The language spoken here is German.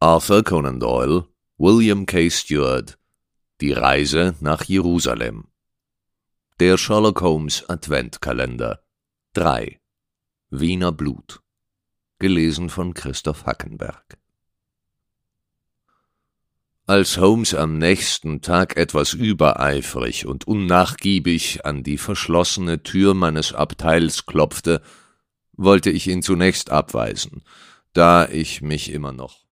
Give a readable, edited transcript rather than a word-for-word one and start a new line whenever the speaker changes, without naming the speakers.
Arthur Conan Doyle, William K. Stewart, Die Reise nach Jerusalem. Der Sherlock Holmes Adventkalender 3. Wiener Blut. Gelesen von Christoph Hackenberg. Als Holmes am nächsten Tag etwas übereifrig und unnachgiebig an die verschlossene Tür meines Abteils klopfte, wollte ich ihn zunächst abweisen, da ich mich immer noch